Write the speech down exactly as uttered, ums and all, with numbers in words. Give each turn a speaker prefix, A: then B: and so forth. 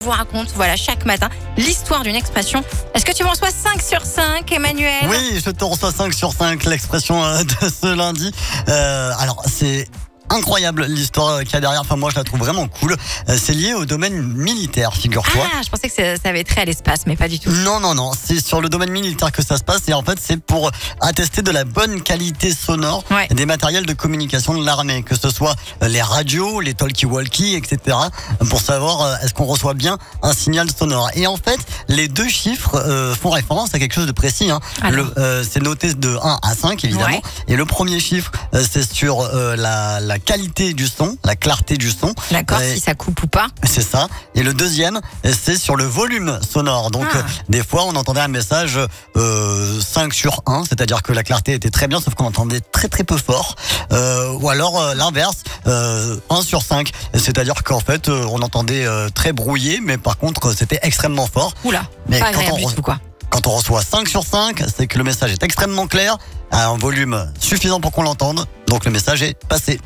A: vous raconte, voilà, chaque matin, l'histoire d'une expression. Est-ce que tu m'en reçois cinq sur cinq, Emmanuel?
B: Oui, je te reçois cinq sur cinq, l'expression euh, de ce lundi. Euh, alors, c'est incroyable l'histoire qu'il y a derrière. Enfin, moi, je la trouve vraiment cool. Euh, c'est lié au domaine militaire, figure-toi.
A: Ah, je pensais que ça, ça avait trait à l'espace, mais pas du tout.
B: Non, non, non. C'est sur le domaine militaire que ça se passe. Et en fait, c'est pour attester de la bonne qualité sonore
A: Ouais.
B: des matériels de communication de l'armée. Que ce soit les radios, les talkie-walkie, et cetera. Pour savoir euh, est-ce qu'on reçoit bien un signal sonore. Et en fait, les deux chiffres euh, font référence à quelque chose de précis. Hein.
A: Alors.
B: Le, euh, c'est noté de un à cinq, évidemment.
A: Ouais.
B: Et le premier chiffre, euh, c'est sur euh, la, la qualité du son, la clarté du son.
A: D'accord,
B: Et-
A: si ça coupe ou pas.
B: c'est ça. Et le deuxième, c'est sur le volume sonore. Donc,
A: Ah.
B: euh, des fois, on entendait un message euh, cinq sur un, c'est-à-dire que la clarté était très bien, sauf qu'on entendait très très peu fort. Euh, ou alors euh, l'inverse, euh, un sur cinq, c'est-à-dire qu'en fait, euh, on entendait euh, très brouillé, mais par contre, c'était extrêmement fort.
A: Oula,
B: Mais
A: pas
B: quand
A: agréable
B: on
A: du tout, quoi.
B: Quand on reçoit cinq sur cinq, c'est que le message est extrêmement clair, à un volume suffisant pour qu'on l'entende, donc le message est passé.